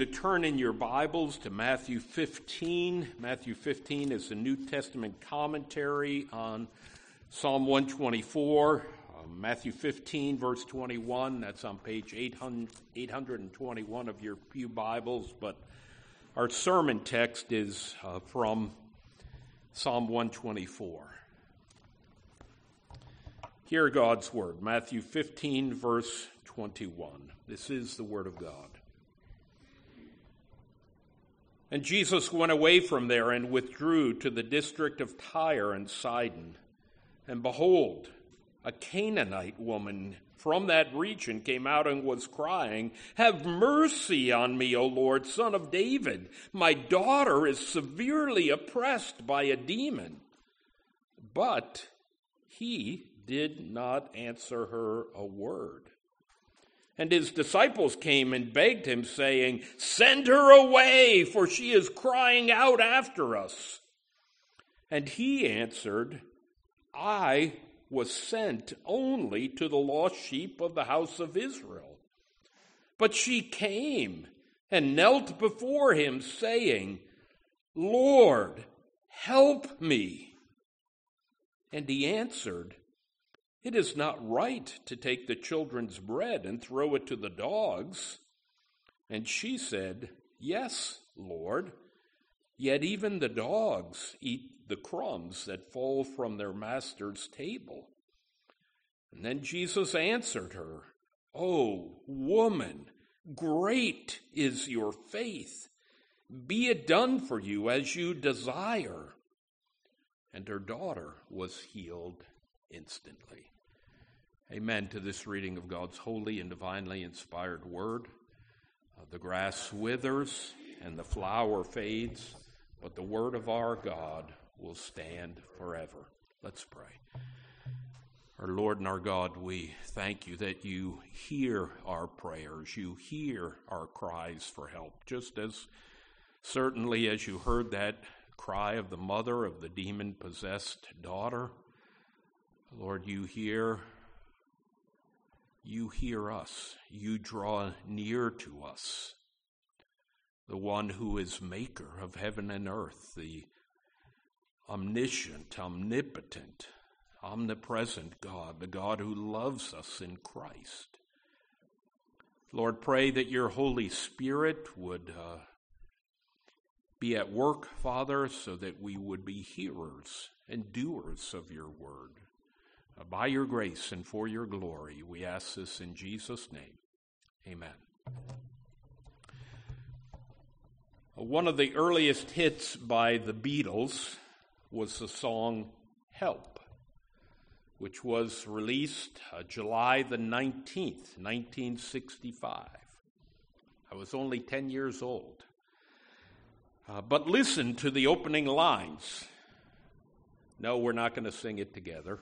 To turn in your Bibles to Matthew 15. Matthew 15 is the New Testament commentary on Psalm 124. Matthew 15, verse 21, that's on page 821 of your pew Bibles, but our sermon text is from Psalm 124. Hear God's word, Matthew 15, verse 21. This is the word of God. And Jesus went away from there and withdrew to the district of Tyre and Sidon. And behold, a Canaanite woman from that region came out and was crying, "Have mercy on me, O Lord, Son of David. My daughter is severely oppressed by a demon." But he did not answer her a word. And his disciples came and begged him, saying, "Send her away, for she is crying out after us." And he answered, "I was sent only to the lost sheep of the house of Israel." But she came and knelt before him, saying, "Lord, help me." And he answered, "It is not right to take the children's bread and throw it to the dogs." And she said, "Yes, Lord, yet even the dogs eat the crumbs that fall from their master's table." And then Jesus answered her, "O woman, great is your faith. Be it done for you as you desire." And her daughter was healed instantly. Amen to this reading of God's holy and divinely inspired word. The grass withers and the flower fades, but the word of our God will stand forever. Let's pray. Our Lord and our God, we thank you that you hear our prayers. You hear our cries for help, just as certainly as you heard that cry of the mother of the demon-possessed daughter. Lord, you hear us. You draw near to us. The one who is maker of heaven and earth, the omniscient, omnipotent, omnipresent God, the God who loves us in Christ. Lord, pray that your Holy Spirit would be at work, Father, so that we would be hearers and doers of your word. By your grace and for your glory, we ask this in Jesus' name. Amen. One of the earliest hits by the Beatles was the song "Help," which was released July the 19th, 1965. I was only 10 years old. But listen to the opening lines. No, we're not going to sing it together.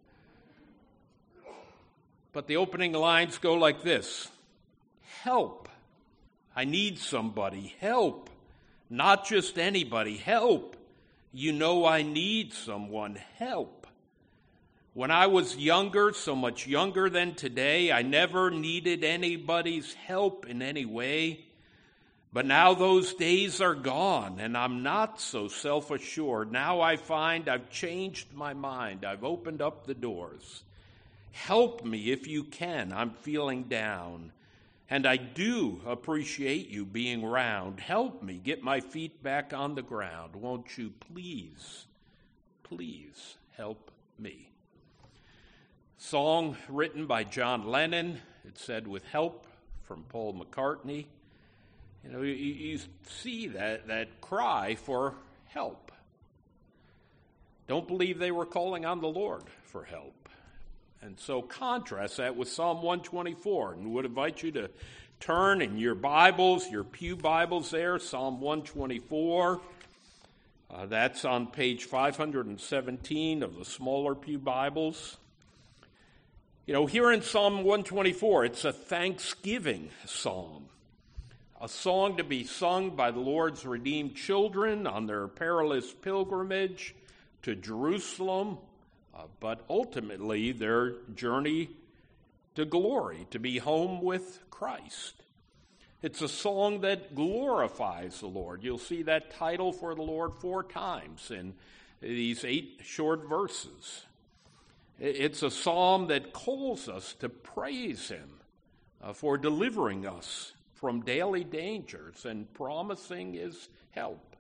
But the opening lines go like this: "Help. I need somebody. Help. Not just anybody. Help. You know I need someone. Help. When I was younger, so much younger than today, I never needed anybody's help in any way. But now those days are gone, and I'm not so self-assured. Now I find I've changed my mind. I've opened up the doors. Help me if you can. I'm feeling down, and I do appreciate you being around. Help me get my feet back on the ground. Won't you please, please help me?" Song written by John Lennon. It said, "With help from Paul McCartney." You know, you see that cry for help. Don't believe they were calling on the Lord for help. And so contrast that with Psalm 124. And would invite you to turn in your Bibles, your pew Bibles there, Psalm 124. That's on page 517 of the smaller pew Bibles. You know, here in Psalm 124, it's a thanksgiving psalm. A song to be sung by the Lord's redeemed children on their perilous pilgrimage to Jerusalem, but ultimately their journey to glory, to be home with Christ. It's a song that glorifies the Lord. You'll see that title for the Lord 4 times in these 8 short verses. It's a psalm that calls us to praise him for delivering us from daily dangers and promising his help.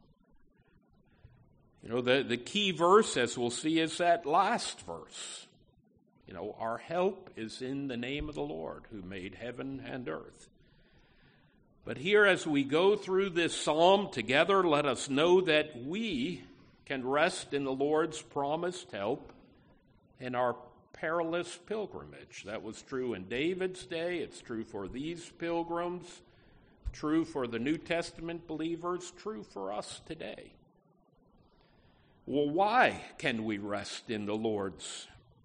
You know, the key verse, as we'll see, is that last verse. You know, our help is in the name of the Lord who made heaven and earth. But here, as we go through this psalm together, let us know that we can rest in the Lord's promised help in our perilous pilgrimage. That was true in David's day. It's true for these pilgrims, true for the New Testament believers, true for us today. Well, why can we rest in the Lord's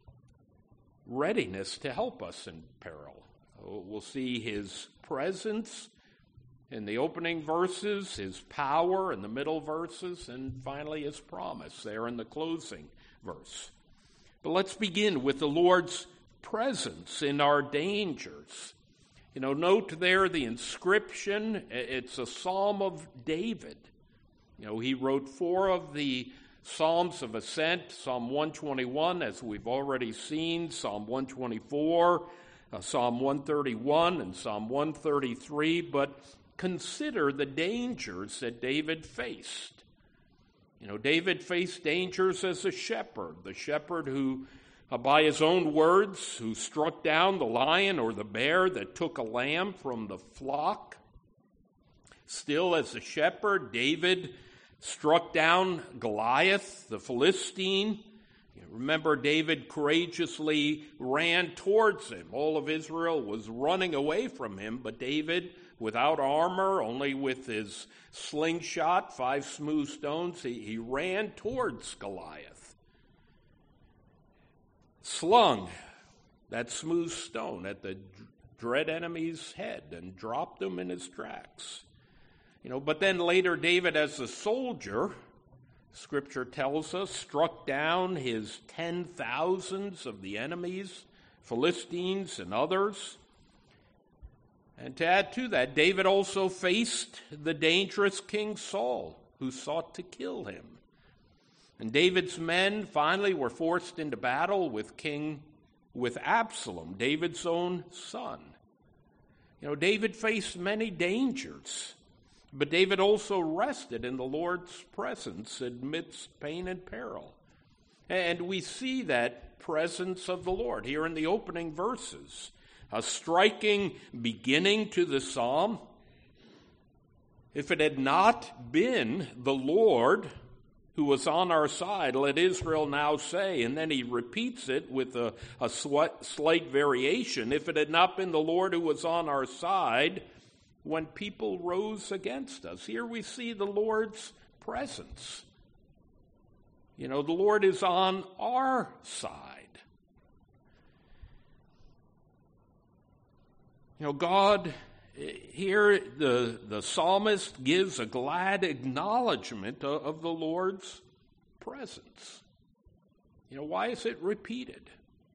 readiness to help us in peril? We'll see his presence in the opening verses, his power in the middle verses, and finally his promise there in the closing verse. But let's begin with the Lord's presence in our dangers. You know, note there the inscription. It's a Psalm of David. You know, he wrote 4 of the Psalms of Ascent, Psalm 121, as we've already seen, Psalm 124, Psalm 131, and Psalm 133. But consider the dangers that David faced. You know, David faced dangers as a shepherd, the shepherd who, by his own words, who struck down the lion or the bear that took a lamb from the flock. Still, as a shepherd, David struck down Goliath, the Philistine. You remember, David courageously ran towards him. All of Israel was running away from him, but David, without armor, only with his slingshot, 5 smooth stones, he ran towards Goliath. Slung that smooth stone at the dread enemy's head and dropped him in his tracks. You know, but then later David, as a soldier, Scripture tells us, struck down his 10,000s of the enemies, Philistines and others. And to add to that, David also faced the dangerous King Saul, who sought to kill him. And David's men finally were forced into battle with Absalom, David's own son. You know, David faced many dangers, but David also rested in the Lord's presence amidst pain and peril. And we see that presence of the Lord here in the opening verses. A striking beginning to the psalm. If it had not been the Lord who was on our side, let Israel now say, and then he repeats it with a slight variation. If it had not been the Lord who was on our side when people rose against us. Here we see the Lord's presence. You know, the Lord is on our side. You know, God, here the psalmist gives a glad acknowledgement of the Lord's presence. You know, why is it repeated?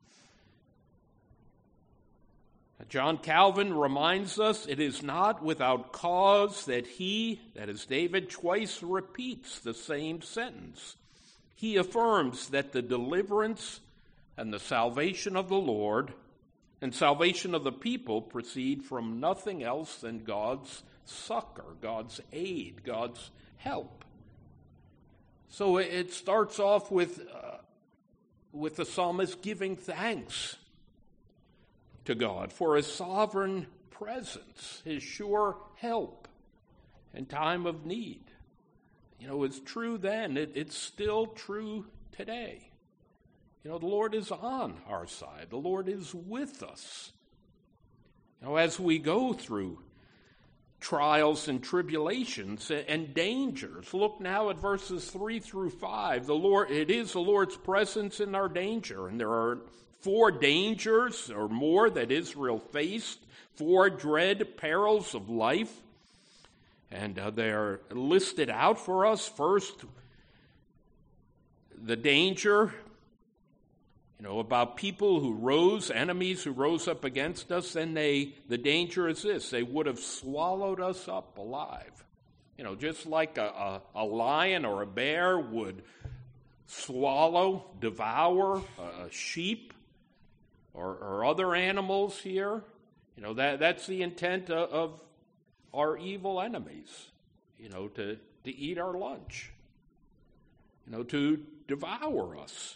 John Calvin reminds us it is not without cause that he, that is David, twice repeats the same sentence. He affirms that the deliverance and the salvation of the Lord and salvation of the people proceed from nothing else than God's succor, God's aid, God's help. So it starts off with the psalmist giving thanks to God for his sovereign presence, his sure help in time of need. You know, it's true then, it's still true today. You know, the Lord is on our side. The Lord is with us. You know, as we go through trials and tribulations and dangers. Look now at verses 3 through 5. It is the Lord's presence in our danger. And there are 4 dangers or more that Israel faced, 4 dread perils of life. And they're listed out for us. First, the danger about people enemies who rose up against us, then the danger is this: they would have swallowed us up alive. Just like a lion or a bear would devour a sheep or other animals here. That's the intent of our evil enemies, to eat our lunch, to devour us.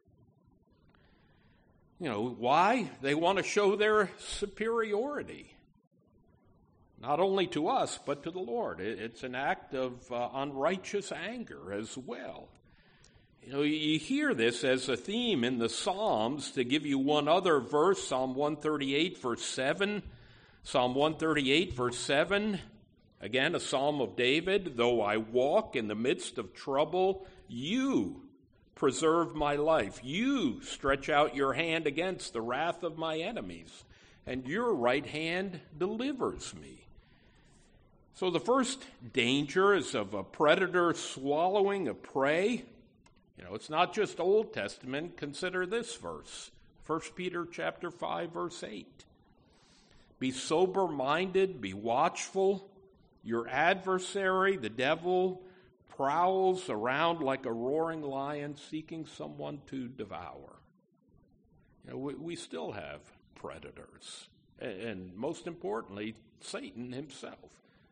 Why? They want to show their superiority, not only to us, but to the Lord. It's an act of unrighteous anger as well. You hear this as a theme in the Psalms. To give you one other verse, Psalm 138, verse 7. Psalm 138, verse 7, again, a psalm of David. Though I walk in the midst of trouble, you preserve my life. You stretch out your hand against the wrath of my enemies, and your right hand delivers me. So the first danger is of a predator swallowing a prey. It's not just Old Testament. Consider this verse, 1 Peter chapter 5, verse 8. Be sober-minded, be watchful. Your adversary, the devil, prowls around like a roaring lion seeking someone to devour. We still have predators, and most importantly, Satan himself.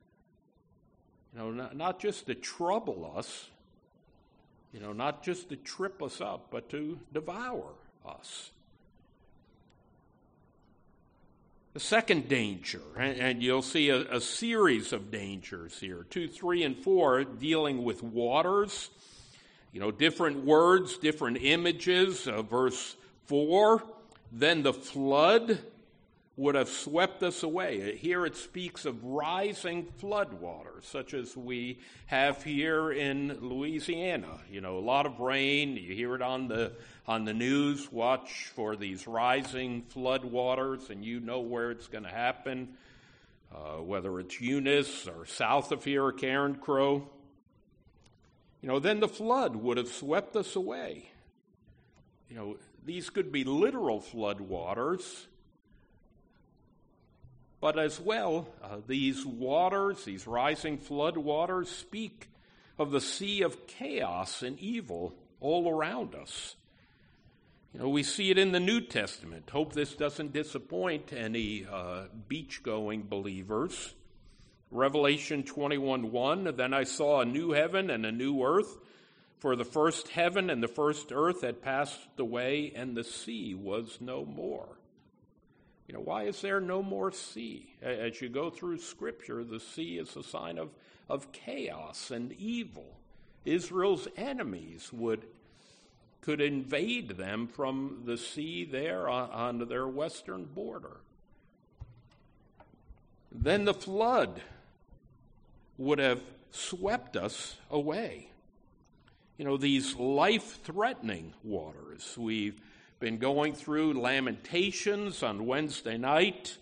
Not just to trouble us, not just to trip us up, but to devour us. The second danger, and you'll see a series of dangers here, 2, 3, and 4, dealing with waters. Different words, different images. Verse 4, then the flood would have swept us away. Here it speaks of rising floodwaters, such as we have here in Louisiana. A lot of rain. You hear it on the news. Watch for these rising floodwaters, and you know where it's going to happen, whether it's Eunice or south of here, Karen Crow. Then the flood would have swept us away. These could be literal floodwaters, but as well, these waters, these rising flood waters, speak of the sea of chaos and evil all around us. We see it in the New Testament. Hope this doesn't disappoint any beach-going believers. Revelation 21:1, then I saw a new heaven and a new earth, for the first heaven and the first earth had passed away, and the sea was no more. Why is there no more sea? As you go through Scripture, the sea is a sign of chaos and evil. Israel's enemies could invade them from the sea there on their western border. Then the flood would have swept us away. These life-threatening waters. We've been going through Lamentations on Wednesday night.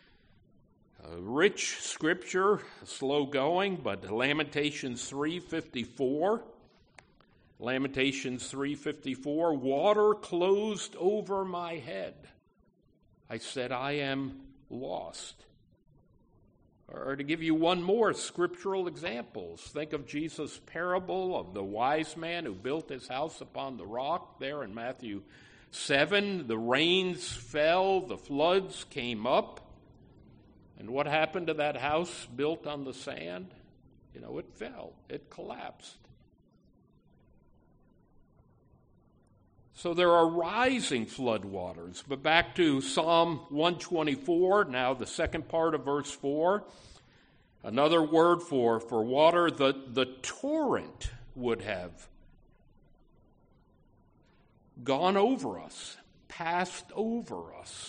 Rich scripture, slow going, but Lamentations 3:54. Lamentations 3:54, water closed over my head. I said, I am lost. Or to give you one more scriptural examples, think of Jesus' parable of the wise man who built his house upon the rock there in Matthew 7. The rains fell, the floods came up. And what happened to that house built on the sand? It fell. It collapsed. So there are rising floodwaters. But back to Psalm 124, now the second part of verse 4. Another word for water, the torrent would have gone over us, passed over us.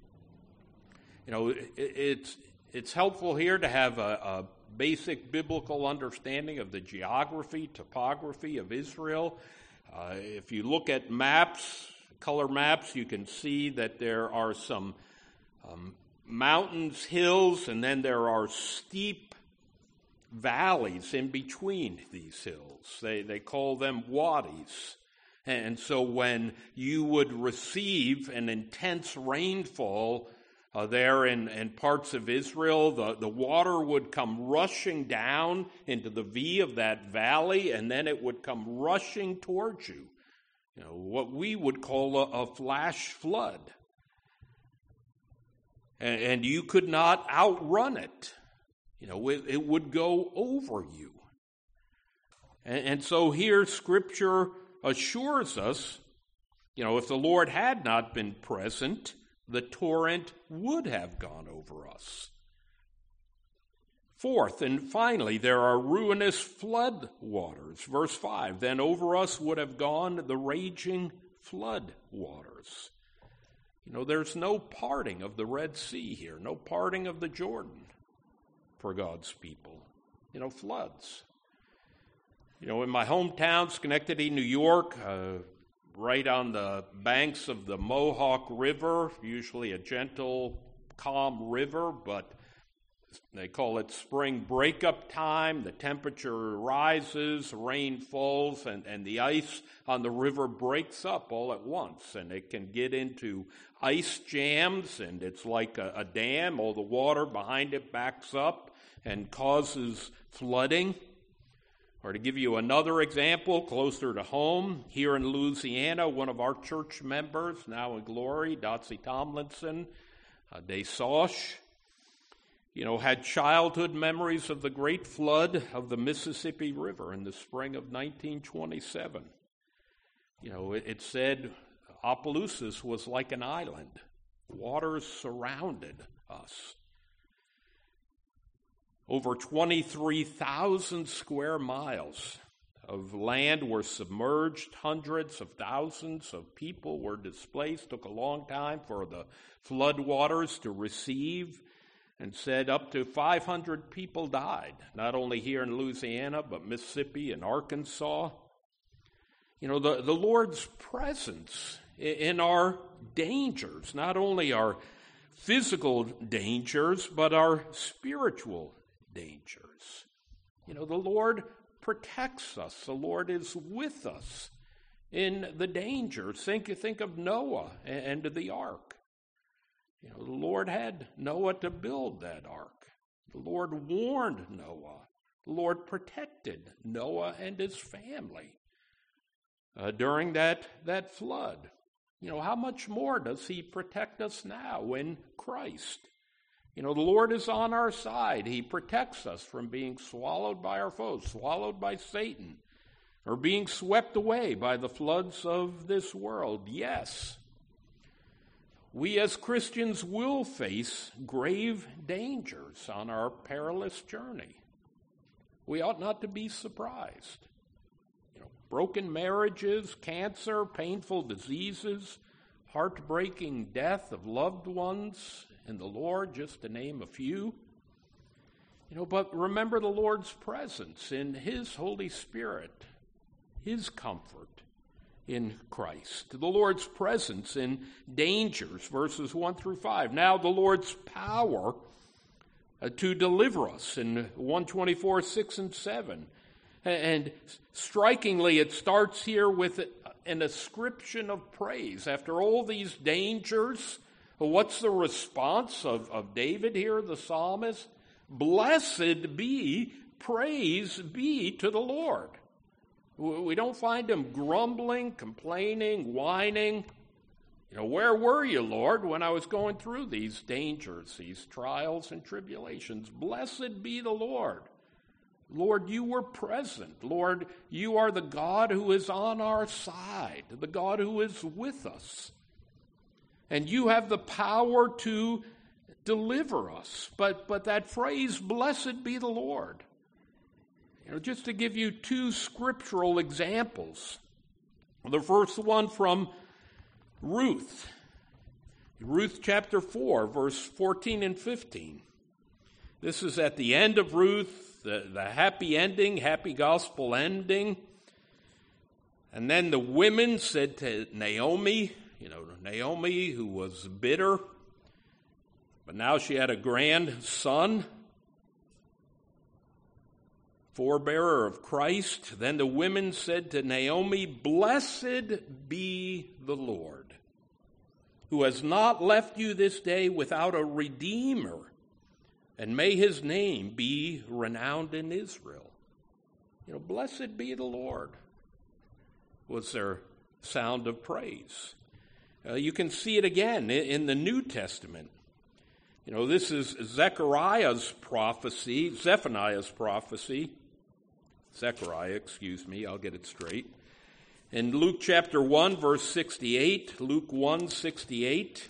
It's helpful here to have a basic biblical understanding of the geography, topography of Israel. If you look at maps, color maps, you can see that there are some mountains, hills, and then there are steep valleys in between these hills. They call them wadis. And so when you would receive an intense rainfall there in parts of Israel, the water would come rushing down into the V of that valley, and then it would come rushing towards you. What we would call a flash flood. And you could not outrun it. It would go over you. And so here Scripture assures us, if the Lord had not been present, the torrent would have gone over us. Fourth, and finally, there are ruinous flood waters. Verse 5, then over us would have gone the raging flood waters. There's no parting of the Red Sea here, no parting of the Jordan for God's people. Floods. In my hometown, Schenectady, New York, right on the banks of the Mohawk River, usually a gentle, calm river, but they call it spring breakup time. The temperature rises, rain falls, and the ice on the river breaks up all at once. And it can get into ice jams, and it's like a dam. All the water behind it backs up and causes flooding. Or to give you another example, closer to home, here in Louisiana, one of our church members, now in glory, Dotsie Tomlinson, DeSauche, had childhood memories of the great flood of the Mississippi River in the spring of 1927. It said Opelousas was like an island. Waters surrounded us. Over 23,000 square miles of land were submerged. Hundreds of thousands of people were displaced. Took a long time for the flood waters to recede. And said up to 500 people died, not only here in Louisiana, but Mississippi and Arkansas. The Lord's presence in our dangers, not only our physical dangers, but our spiritual dangers. The Lord protects us. The Lord is with us in the dangers. Think of Noah and the ark. The Lord had Noah to build that ark. The Lord warned Noah. The Lord protected Noah and his family during that flood. How much more does he protect us now in Christ? The Lord is on our side. He protects us from being swallowed by our foes, swallowed by Satan, or being swept away by the floods of this world. Yes. We as Christians will face grave dangers on our perilous journey. We ought not to be surprised. Broken marriages, cancer, painful diseases, heartbreaking death of loved ones in the Lord, just to name a few. But remember the Lord's presence in His Holy Spirit, His comfort in Christ. The Lord's presence in dangers, verses 1 through 5. Now the Lord's power to deliver us in 124, 6 and 7. And strikingly, it starts here with an ascription of praise. After all these dangers, what's the response of David here, the psalmist? Blessed be, praise be to the Lord. We don't find him grumbling, complaining, whining. Where were you, Lord, when I was going through these dangers, these trials and tribulations? Blessed be the Lord. Lord, you were present. Lord, you are the God who is on our side, the God who is with us. And you have the power to deliver us. But that phrase, blessed be the Lord, just to give you two scriptural examples. The first one from Ruth. Ruth chapter 4, verse 14 and 15. This is at the end of Ruth, the happy ending, happy gospel ending. And then the women said to Naomi, Naomi who was bitter, but now she had a grandson. forebearer of Christ. Then the women said to Naomi, "Blessed be the Lord, who has not left you this day without a redeemer, and may his name be renowned in Israel." Blessed be the Lord was their sound of praise. You can see it again in the New Testament. This is Zephaniah's prophecy. I'll get it straight. In Luke chapter 1, verse 68, Luke 1:68.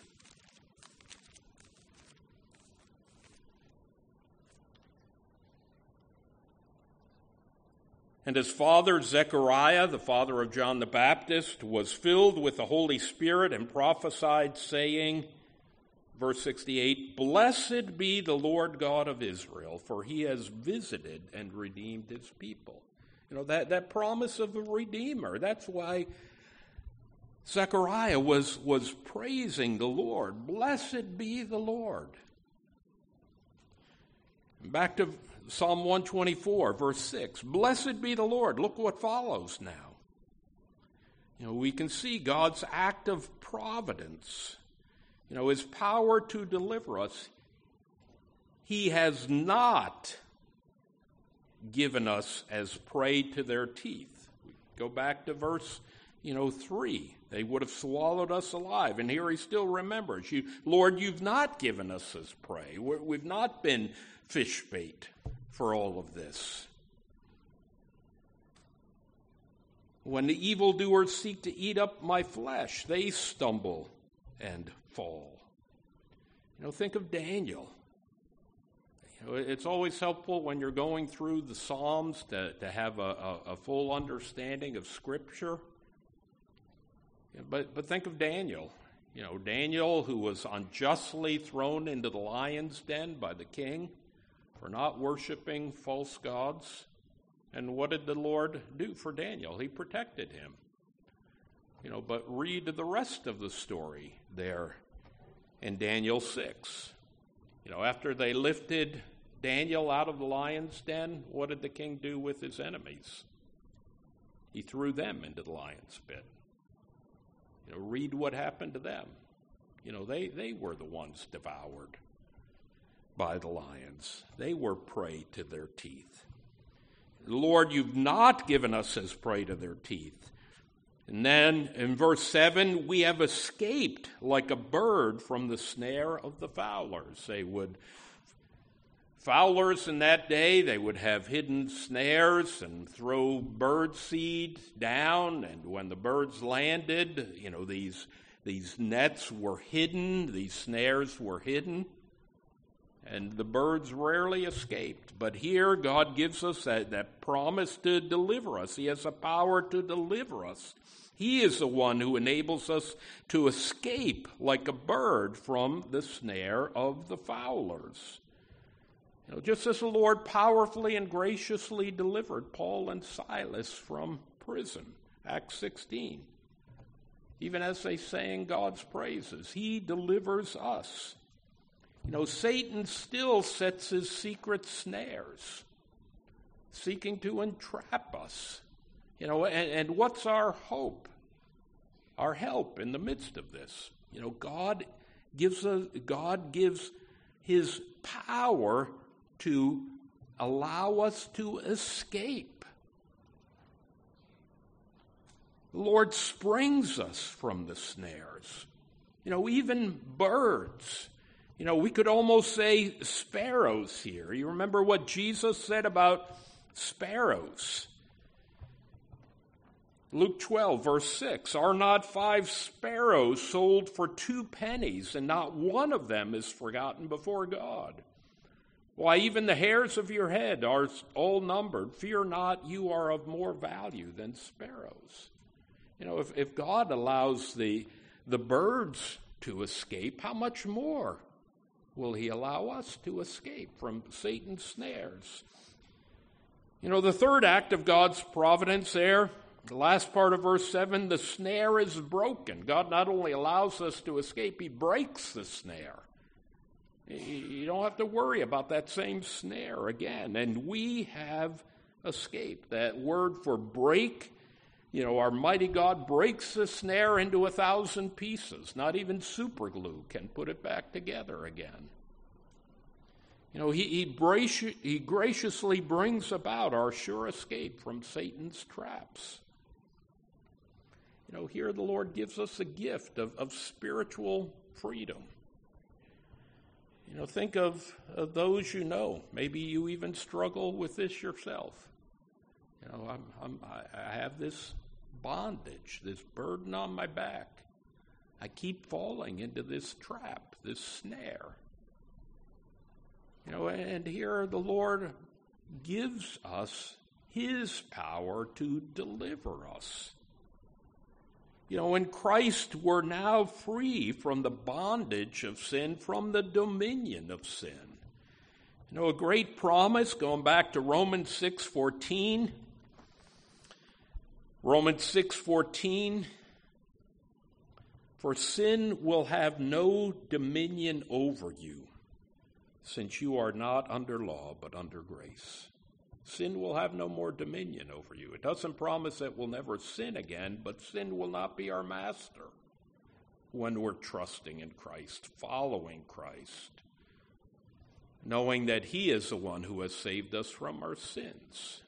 And his father, Zechariah, the father of John the Baptist, was filled with the Holy Spirit and prophesied, saying, verse 68, "Blessed be the Lord God of Israel, for he has visited and redeemed his people." That promise of a Redeemer. That's why Zechariah was praising the Lord. Blessed be the Lord. Back to Psalm 124, verse 6. Blessed be the Lord. Look what follows now. We can see God's act of providence. His power to deliver us. He has not given us as prey to their teeth. We go back to verse 3. They would have swallowed us alive. And here he still remembers, Lord, you've not given us as prey. We've not been fish bait for all of this. When the evildoers seek to eat up my flesh, they stumble and fall. Think of Daniel. It's always helpful when you're going through the Psalms to have a full understanding of Scripture. But think of Daniel. Daniel, who was unjustly thrown into the lion's den by the king for not worshiping false gods. And what did the Lord do for Daniel? He protected him. But read the rest of the story there in Daniel 6. After they lifted Daniel out of the lion's den, what did the king do with his enemies? He threw them into the lion's pit. Read what happened to them. They were the ones devoured by the lions. They were prey to their teeth. Lord, you've not given us as prey to their teeth. And then in verse 7, we have escaped like a bird from the snare of the fowlers. Fowlers in that day, they would have hidden snares and throw bird seed down. And when the birds landed, these nets were hidden, these snares were hidden. And the birds rarely escaped. But here God gives us that promise to deliver us. He has the power to deliver us. He is the one who enables us to escape like a bird from the snare of the fowlers. Just as the Lord powerfully and graciously delivered Paul and Silas from prison, Acts 16. Even as they sang God's praises, he delivers us. Satan still sets his secret snares, seeking to entrap us. And what's our hope? Our help in the midst of this. God gives his power to allow us to escape. The Lord springs us from the snares. Even birds. We could almost say sparrows here. You remember what Jesus said about sparrows? Luke 12, verse 6, "Are not 5 sparrows sold for 2 pennies, and not one of them is forgotten before God? Why, even the hairs of your head are all numbered. Fear not, you are of more value than sparrows." If God allows the birds to escape, how much more will he allow us to escape from Satan's snares? The third act of God's providence there, the last part of verse 7, the snare is broken. God not only allows us to escape, he breaks the snare. You don't have to worry about that same snare again. And we have escape. That word for break, our mighty God breaks the snare into 1,000 pieces. Not even super glue can put it back together again. He graciously brings about our sure escape from Satan's traps. Here the Lord gives us a gift of spiritual freedom. Think of those you know. Maybe you even struggle with this yourself. I have this bondage, this burden on my back. I keep falling into this trap, this snare. And here the Lord gives us his power to deliver us. In Christ, we're now free from the bondage of sin, from the dominion of sin. A great promise, going back to Romans 6:14. Romans 6:14. For sin will have no dominion over you, since you are not under law, but under grace. Sin will have no more dominion over you. It doesn't promise that we'll never sin again, but sin will not be our master when we're trusting in Christ, following Christ, knowing that he is the one who has saved us from our sins.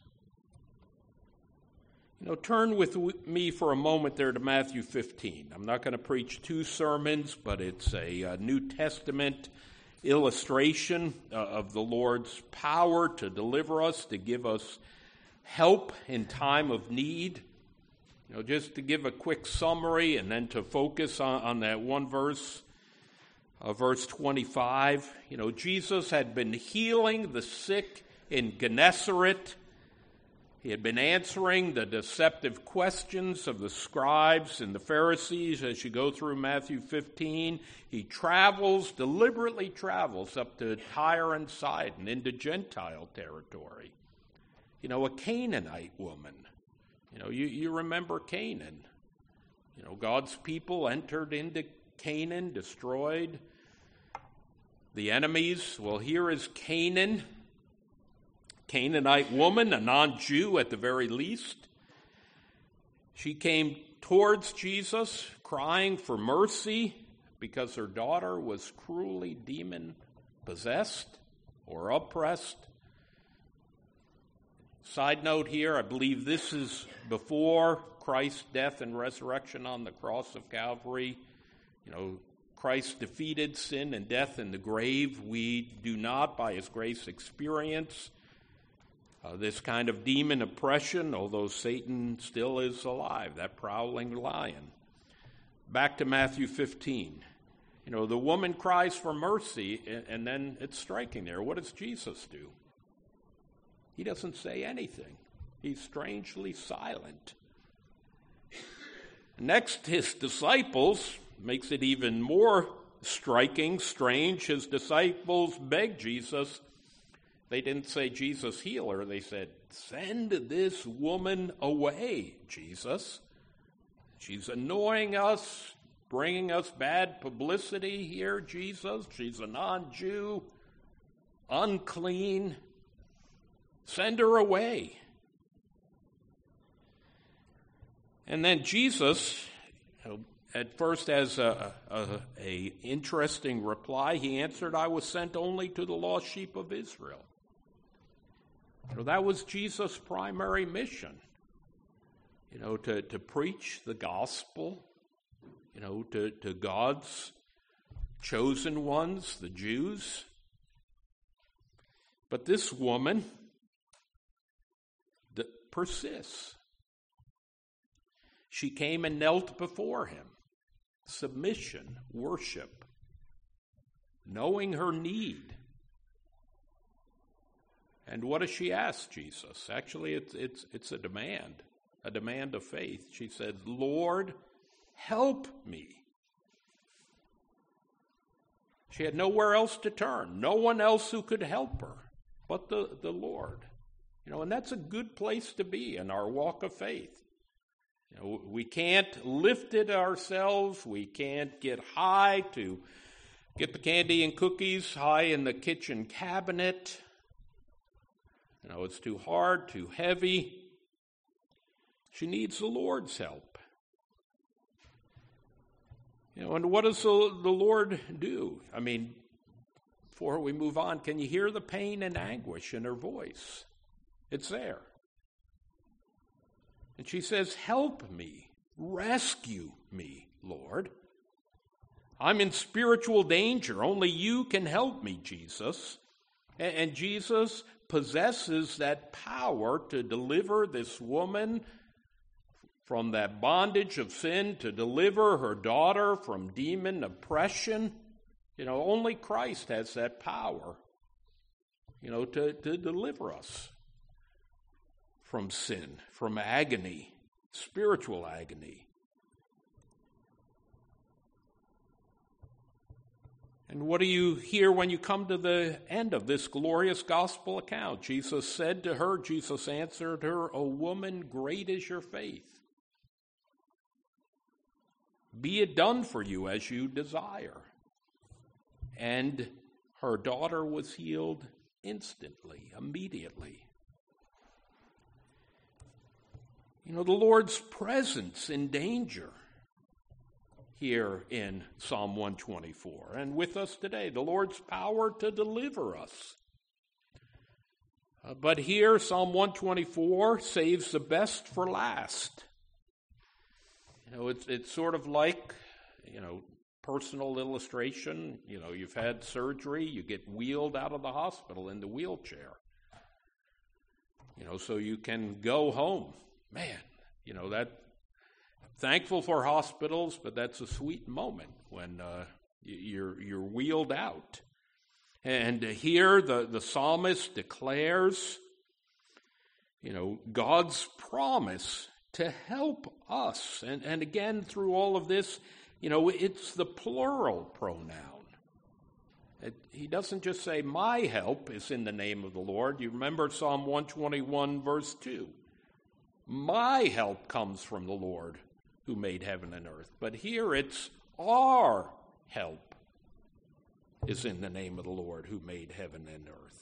Turn with me for a moment there to Matthew 15. I'm not going to preach two sermons, but it's a New Testament illustration of the Lord's power to deliver us, to give us help in time of need. Just to give a quick summary and then to focus on that one verse, verse 25. Jesus had been healing the sick in Gennesaret. He had been answering the deceptive questions of the scribes and the Pharisees as you go through Matthew 15. He deliberately travels up to Tyre and Sidon, into Gentile territory. A Canaanite woman. You remember Canaan. God's people entered into Canaan, destroyed the enemies. Well, here is Canaan. Canaanite woman, a non-Jew at the very least. She came towards Jesus crying for mercy because her daughter was cruelly demon-possessed or oppressed. Side note here, I believe this is before Christ's death and resurrection on the cross of Calvary. Christ defeated sin and death in the grave. We do not, by his grace, experience this kind of demon oppression, although Satan still is alive, that prowling lion. Back to Matthew 15. The woman cries for mercy, and then it's striking there. What does Jesus do? He doesn't say anything. He's strangely silent. Next, his disciples, makes it even more striking, strange. His disciples beg Jesus. They didn't say, Jesus, heal her. They said, send this woman away, Jesus. She's annoying us, bringing us bad publicity here, Jesus. She's a non-Jew, unclean. Send her away. And then Jesus, at first has a interesting reply. He answered, I was sent only to the lost sheep of Israel. That was Jesus' primary mission, to preach the gospel, to God's chosen ones, the Jews. But this woman persists. She came and knelt before him. Submission, worship, knowing her need. And what does she ask Jesus? Actually, it's a demand of faith. She said, Lord, help me. She had nowhere else to turn, no one else who could help her but the Lord. And that's a good place to be in our walk of faith. We can't lift it ourselves. We can't get high to get the candy and cookies high in the kitchen cabinet. It's too hard, too heavy. She needs the Lord's help. And what does the Lord do? Before we move on, can you hear the pain and anguish in her voice? It's there. And she says, "Help me, rescue me, Lord. I'm in spiritual danger. Only you can help me, Jesus." And Jesus possesses that power to deliver this woman from that bondage of sin, to deliver her daughter from demon oppression. Only Christ has that power, to deliver us from sin, from agony, spiritual agony. And what do you hear when you come to the end of this glorious gospel account? Jesus said to her, Jesus answered her, "O woman, great is your faith. Be it done for you as you desire." And her daughter was healed instantly, immediately. The Lord's presence in danger here in Psalm 124. And with us today, the Lord's power to deliver us. But here, Psalm 124 saves the best for last. It's sort of like, personal illustration. You've had surgery, you get wheeled out of the hospital in the wheelchair. So you can go home. Man, that thankful for hospitals, but that's a sweet moment when you're wheeled out. And here the psalmist declares, God's promise to help us. And again, through all of this, it's the plural pronoun. He doesn't just say, "My help is in the name of the Lord." You remember Psalm 121, verse 2. My help comes from the Lord who made heaven and earth. But here it's our help is in the name of the Lord who made heaven and earth.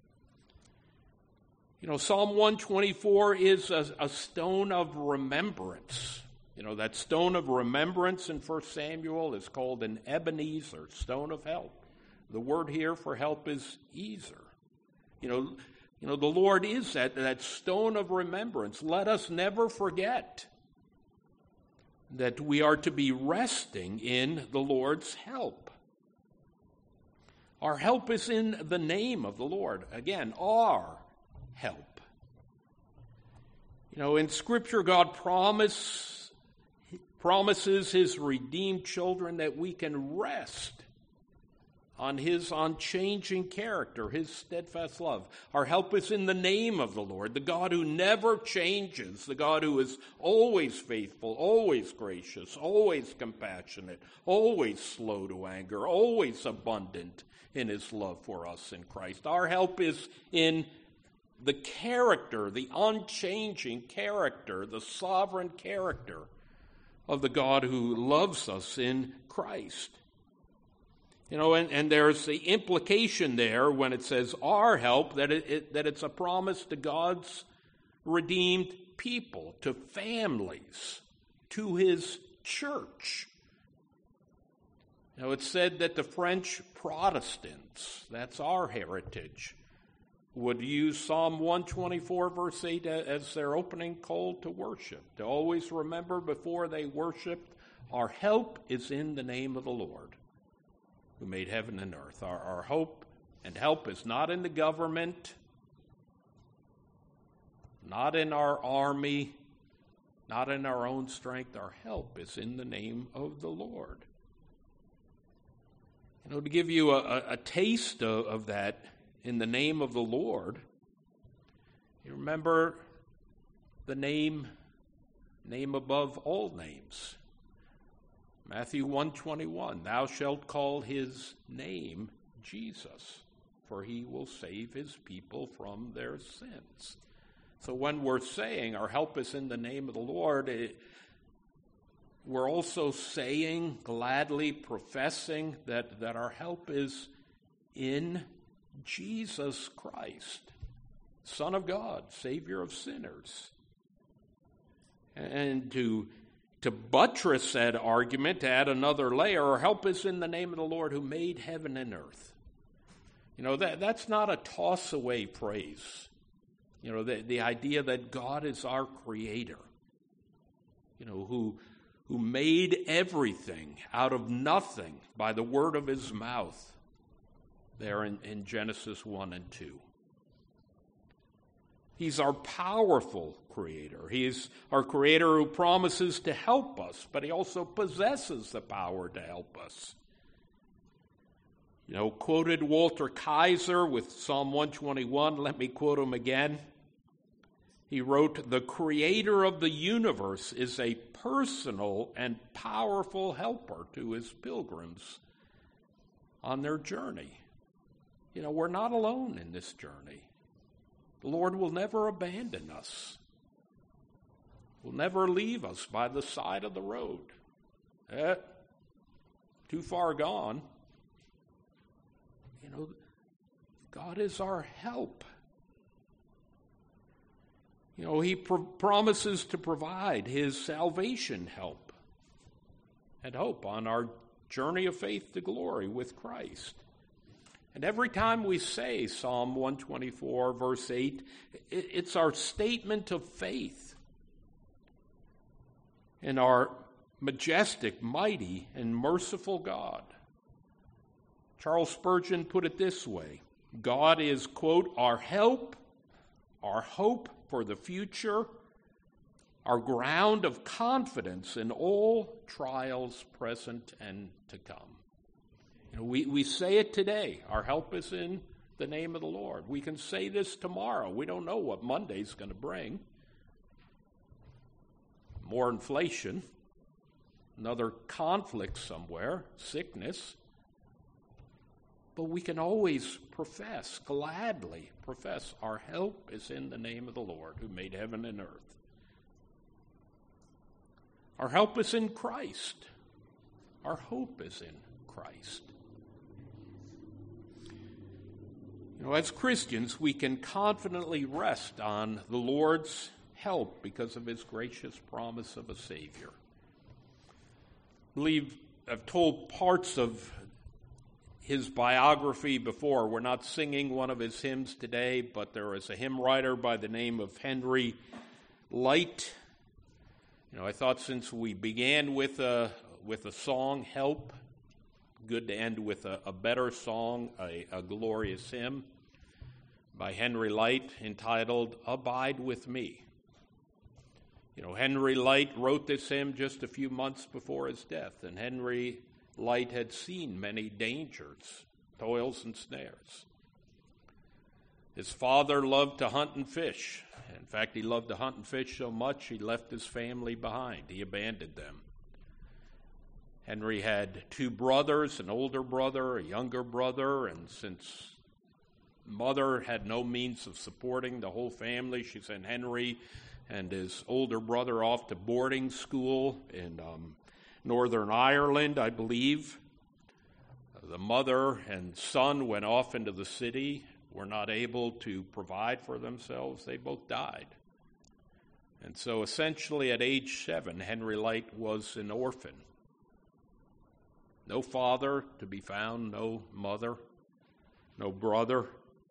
Psalm 124 is a stone of remembrance. That stone of remembrance in 1 Samuel is called an Ebenezer, stone of help. The word here for help is Ezer. The Lord is that stone of remembrance. Let us never forget that we are to be resting in the Lord's help. Our help is in the name of the Lord. Again, our help. In Scripture, God promises His redeemed children that we can rest on His unchanging character, His steadfast love. Our help is in the name of the Lord, the God who never changes, the God who is always faithful, always gracious, always compassionate, always slow to anger, always abundant in His love for us in Christ. Our help is in the character, the unchanging character, the sovereign character of the God who loves us in Christ. And there's the implication there when it says our help, that it's a promise to God's redeemed people, to families, to His church. It's said that the French Protestants, that's our heritage, would use Psalm 124, verse 8, as their opening call to worship, to always remember before they worshiped, our help is in the name of the Lord who made heaven and earth. Our hope and help is not in the government, not in our army, not in our own strength. Our help is in the name of the Lord. To give you a taste of that in the name of the Lord, you remember the name above all names. Matthew 1:21, thou shalt call his name Jesus, for he will save his people from their sins. So when we're saying our help is in the name of the Lord, we're also saying, gladly professing that our help is in Jesus Christ. Son of God, Savior of sinners. And to buttress that argument, to add another layer, our help is in the name of the Lord who made heaven and earth. That's not a toss-away phrase. The idea that God is our creator, who made everything out of nothing by the word of his mouth there in Genesis 1 and 2. He's our powerful creator. He's our creator who promises to help us, but he also possesses the power to help us. Quoted Walter Kaiser with Psalm 121. Let me quote him again. He wrote, "The creator of the universe is a personal and powerful helper to his pilgrims on their journey." We're not alone in this journey. The Lord will never abandon us. Will never leave us by the side of the road. Too far gone. God is our help. He promises to provide his salvation help and hope on our journey of faith to glory with Christ. And every time we say Psalm 124, verse 8, it's our statement of faith in our majestic, mighty, and merciful God. Charles Spurgeon put it this way: God is, quote, our help, our hope for the future, our ground of confidence in all trials present and to come. We say it today. Our help is in the name of the Lord. We can say this tomorrow. We don't know what Monday's going to bring. More inflation, another conflict somewhere, sickness. But we can always gladly profess, our help is in the name of the Lord who made heaven and earth. Our help is in Christ. Our hope is in Christ. As Christians, we can confidently rest on the Lord's help because of his gracious promise of a Savior. I believe I've told parts of his biography before. We're not singing one of his hymns today, but there is a hymn writer by the name of Henry Light. I thought since we began with a song, Help, good to end with a better song, a glorious hymn by Henry Light entitled Abide With Me. Henry Light wrote this hymn just a few months before his death, and Henry Light had seen many dangers, toils, and snares. His father loved to hunt and fish. In fact, he loved to hunt and fish so much he left his family behind. He abandoned them. Henry had two brothers, an older brother, a younger brother, and since mother had no means of supporting the whole family, she sent Henry and his older brother off to boarding school in Northern Ireland, I believe. The mother and son went off into the city, were not able to provide for themselves. They both died. And so essentially at age 7, Henry Light was an orphan. No father to be found, no mother, no brother.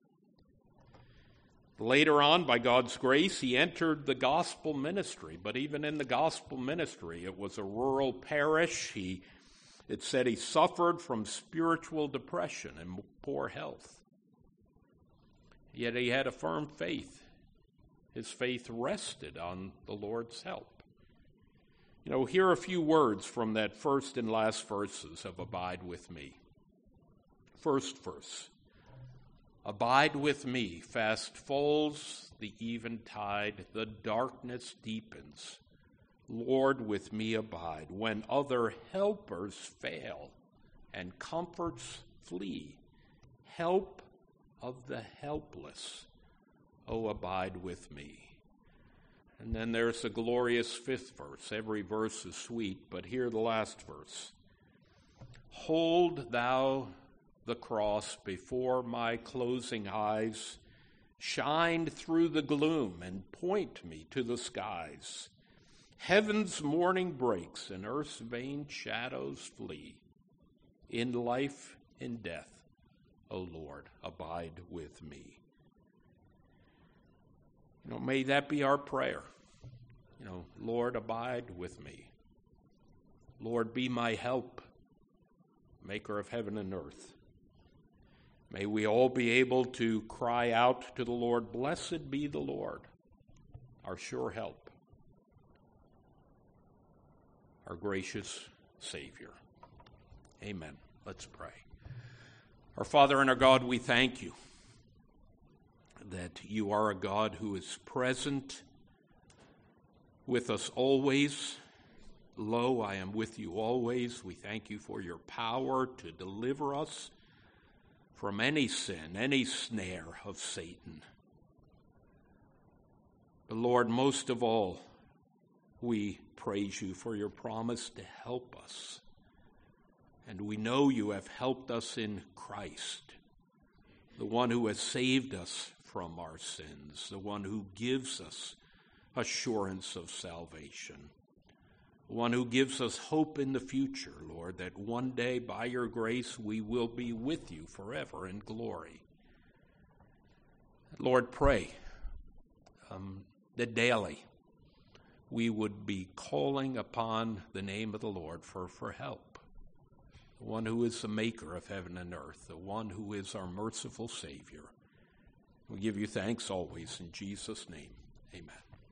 Later on, by God's grace, he entered the gospel ministry. But even in the gospel ministry, it was a rural parish. It said he suffered from spiritual depression and poor health. Yet he had a firm faith. His faith rested on the Lord's help. Here are a few words from that first and last verses of Abide With Me. First verse. Abide with me, fast falls the eventide, the darkness deepens. Lord, with me abide. When other helpers fail and comforts flee, help of the helpless, oh, abide with me. And then there's a glorious fifth verse. Every verse is sweet, but hear the last verse. Hold thou the cross before my closing eyes, Shine through the gloom and point me to the skies. Heaven's morning breaks and earth's vain shadows flee. In life, in death, O Lord, abide with me. May that be our prayer. Lord, abide with me. Lord, be my help, maker of heaven and earth. May we all be able to cry out to the Lord, blessed be the Lord, our sure help, our gracious Savior. Amen. Let's pray. Our Father and our God, we thank you that you are a God who is present with us always. Lo, I am with you always. We thank you for your power to deliver us from any sin, any snare of Satan. But Lord, most of all, we praise you for your promise to help us. And we know you have helped us in Christ, the one who has saved us from our sins, the one who gives us assurance of salvation, the one who gives us hope in the future, Lord, that one day by your grace we will be with you forever in glory. Lord, pray that daily we would be calling upon the name of the Lord for help, the one who is the maker of heaven and earth, the one who is our merciful Savior. We give you thanks always in Jesus' name. Amen.